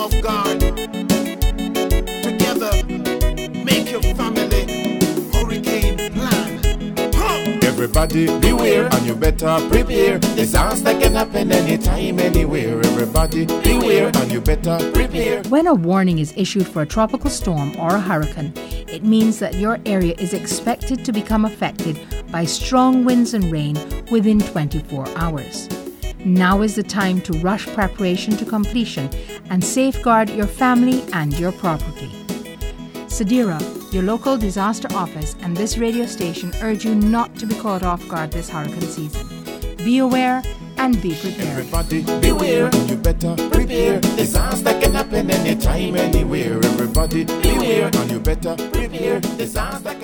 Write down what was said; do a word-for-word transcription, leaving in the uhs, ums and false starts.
off guard. Together, make your family hurricane plan. Huh. Everybody beware, and you better prepare. Disaster can happen anytime, anywhere. Everybody beware, and you better prepare. When a warning is issued for a tropical storm or a hurricane, it means that your area is expected to become affected by strong winds and rain within twenty-four hours. Now is the time to rush preparation to completion and safeguard your family and your property. Sadira, your local disaster office, and this radio station urge you not to be caught off guard this hurricane season. Be aware and be prepared. Everybody beware, and you better prepare. Disaster can happen anytime, anywhere. Everybody beware, and you better prepare. Disaster